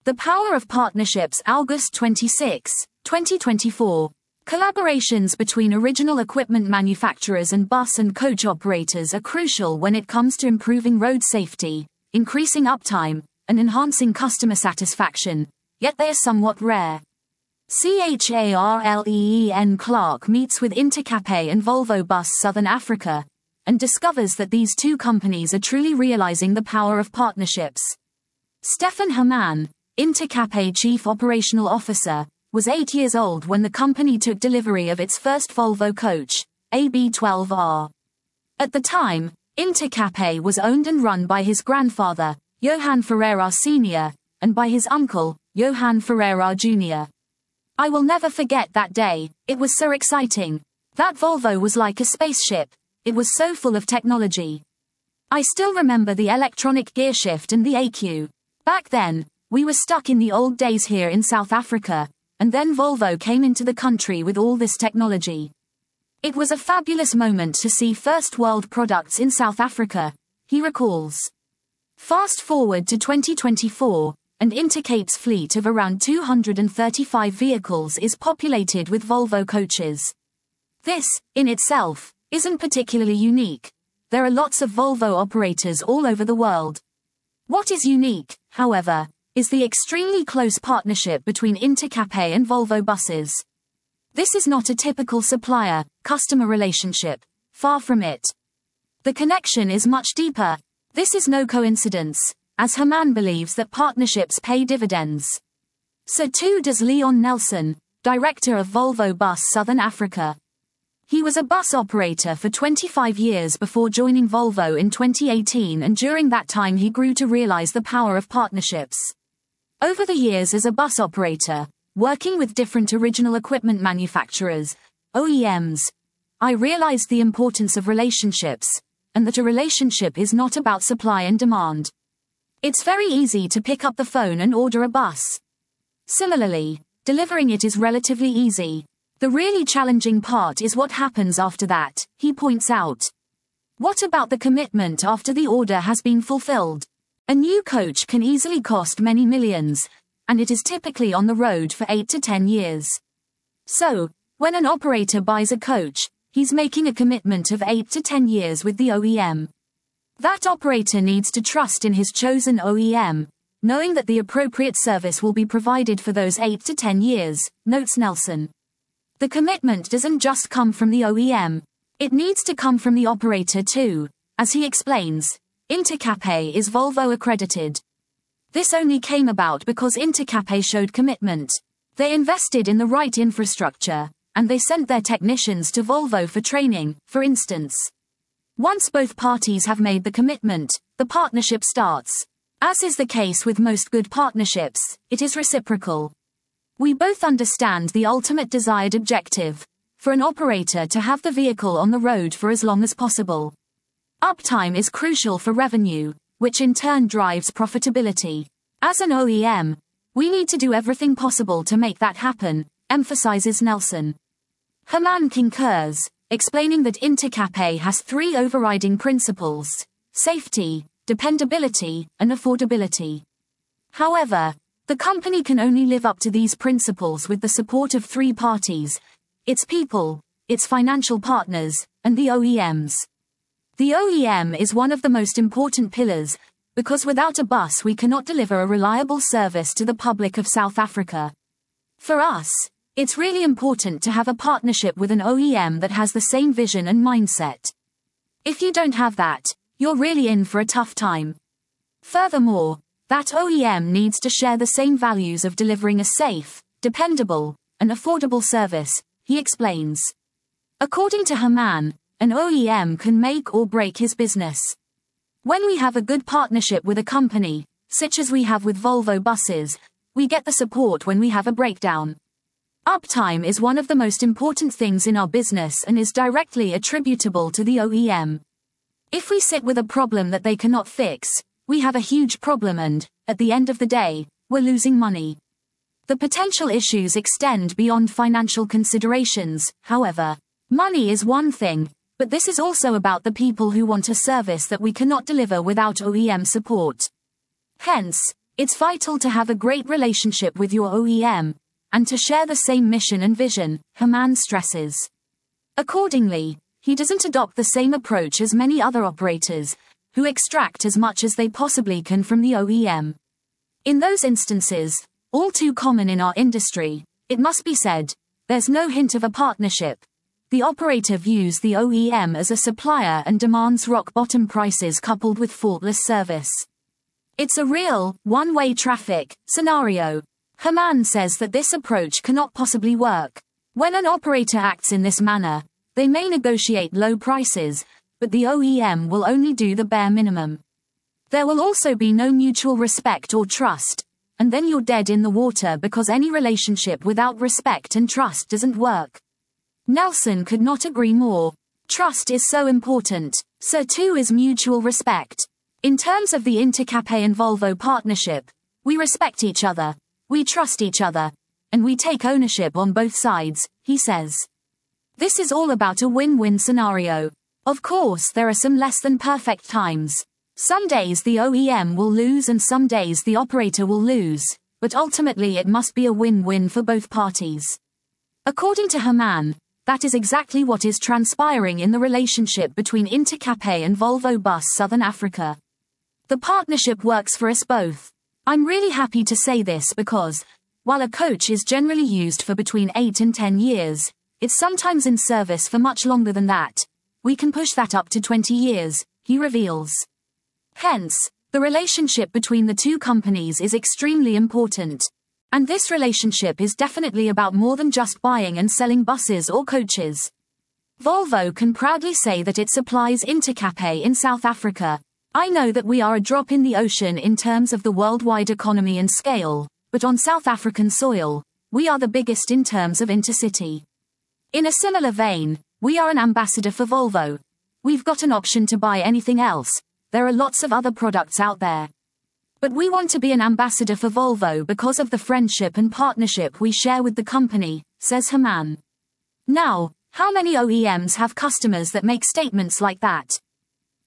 The Power of Partnerships, August 26, 2024. Collaborations between original equipment manufacturers and bus and coach operators are crucial when it comes to improving road safety, increasing uptime, and enhancing customer satisfaction, yet they are somewhat rare. Charleen Clark meets with Intercape and Volvo Bus Southern Africa, and discovers that these two companies are truly realizing the power of partnerships. Stefan Hermann, Intercape Chief Operational Officer, was 8 years old when the company took delivery of its first Volvo coach, AB12R. At the time, Intercape was owned and run by his grandfather, Johan Ferreira Sr., and by his uncle, Johan Ferreira Jr. I will never forget that day. It was so exciting. That Volvo was like a spaceship. It was so full of technology. I still remember the electronic gear shift and the AQ. Back then, we were stuck in the old days here in South Africa, and then Volvo came into the country with all this technology. It was a fabulous moment to see first world products in South Africa, he recalls. Fast forward to 2024, and Intercape's fleet of around 235 vehicles is populated with Volvo coaches. This, in itself, isn't particularly unique. There are lots of Volvo operators all over the world. What is unique, however, is the extremely close partnership between Intercape and Volvo buses. This is not a typical supplier-customer relationship, far from it. The connection is much deeper. This is no coincidence, as Hermann believes that partnerships pay dividends. So too does Leon Nelson, director of Volvo Bus Southern Africa. He was a bus operator for 25 years before joining Volvo in 2018, and during that time he grew to realize the power of partnerships. Over the years as a bus operator, working with different original equipment manufacturers, OEMs, I realized the importance of relationships, and that a relationship is not about supply and demand. It's very easy to pick up the phone and order a bus. Similarly, delivering it is relatively easy. The really challenging part is what happens after that, he points out. What about the commitment after the order has been fulfilled? A new coach can easily cost many millions, and it is typically on the road for 8 to 10 years. So, when an operator buys a coach, he's making a commitment of 8 to 10 years with the OEM. That operator needs to trust in his chosen OEM, knowing that the appropriate service will be provided for those 8 to 10 years, notes Nelson. The commitment doesn't just come from the OEM. It needs to come from the operator too, as he explains. Intercape is Volvo accredited. This only came about because Intercape showed commitment. They invested in the right infrastructure, and they sent their technicians to Volvo for training, for instance. Once both parties have made the commitment, the partnership starts. As is the case with most good partnerships, it is reciprocal. We both understand the ultimate desired objective, for an operator to have the vehicle on the road for as long as possible. Uptime is crucial for revenue, which in turn drives profitability. As an OEM, we need to do everything possible to make that happen, emphasizes Nelson. Hermann concurs, explaining that Intercape has 3 overriding principles: safety, dependability, and affordability. However, the company can only live up to these principles with the support of 3 parties: its people, its financial partners, and the OEMs. The OEM is one of the most important pillars, because without a bus we cannot deliver a reliable service to the public of South Africa. For us, it's really important to have a partnership with an OEM that has the same vision and mindset. If you don't have that, you're really in for a tough time. Furthermore, that OEM needs to share the same values of delivering a safe, dependable, and affordable service, he explains. According to Hermann, an OEM can make or break his business. When we have a good partnership with a company, such as we have with Volvo buses, we get the support when we have a breakdown. Uptime is one of the most important things in our business and is directly attributable to the OEM. If we sit with a problem that they cannot fix, we have a huge problem and, at the end of the day, we're losing money. The potential issues extend beyond financial considerations, however. Money is one thing, but this is also about the people who want a service that we cannot deliver without OEM support. Hence, It's vital to have a great relationship with your OEM, and to share the same mission and vision, Hamann stresses. Accordingly, he doesn't adopt the same approach as many other operators, who extract as much as they possibly can from the OEM. In those instances, all too common in our industry, it must be said, there's no hint of a partnership. The operator views the OEM as a supplier and demands rock-bottom prices coupled with faultless service. It's a real, one-way traffic scenario. Hamann says that this approach cannot possibly work. When an operator acts in this manner, they may negotiate low prices, but the OEM will only do the bare minimum. There will also be no mutual respect or trust, and then you're dead in the water because any relationship without respect and trust doesn't work. Nelson could not agree more. Trust is so important, so too is mutual respect. In terms of the Intercape and Volvo partnership, we respect each other, we trust each other, and we take ownership on both sides, he says. This is all about a win-win scenario. Of course, there are some less than perfect times. Some days the OEM will lose and some days the operator will lose, but ultimately it must be a win-win for both parties. According to Hamann, that is exactly what is transpiring in the relationship between Intercape and Volvo Bus Southern Africa. The partnership works for us both. I'm really happy to say this because, while a coach is generally used for between 8 and 10 years, it's sometimes in service for much longer than that. We can push that up to 20 years, he reveals. Hence, the relationship between the two companies is extremely important. And this relationship is definitely about more than just buying and selling buses or coaches. Volvo can proudly say that it supplies Intercape in South Africa. I know that we are a drop in the ocean in terms of the worldwide economy and scale, but on South African soil, we are the biggest in terms of intercity. In a similar vein, we are an ambassador for Volvo. We've got an option to buy anything else. There are lots of other products out there. But we want to be an ambassador for Volvo because of the friendship and partnership we share with the company, says Hamann. Now, how many OEMs have customers that make statements like that?